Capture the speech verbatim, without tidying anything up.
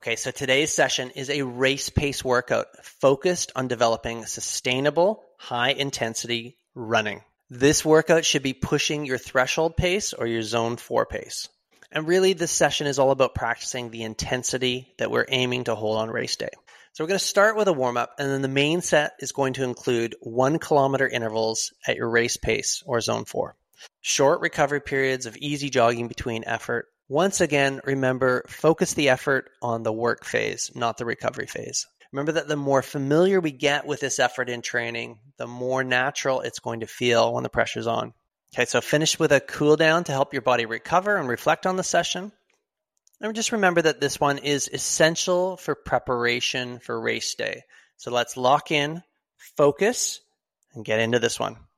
Okay, so today's session is a race pace workout focused on developing sustainable, high-intensity running. This workout should be pushing your threshold pace or your zone four pace. And really, this session is all about practicing the intensity that we're aiming to hold on race day. So we're going to start with a warm-up, and then the main set is going to include one kilometer intervals at your race pace or zone four. Short recovery periods of easy jogging between effort. Once again, remember, focus the effort on the work phase, not the recovery phase. Remember that the more familiar we get with this effort in training, the more natural it's going to feel when the pressure's on. Okay, so finish with a cool down to help your body recover and reflect on the session. And just remember that this one is essential for preparation for race day. So let's lock in, focus, and get into this one.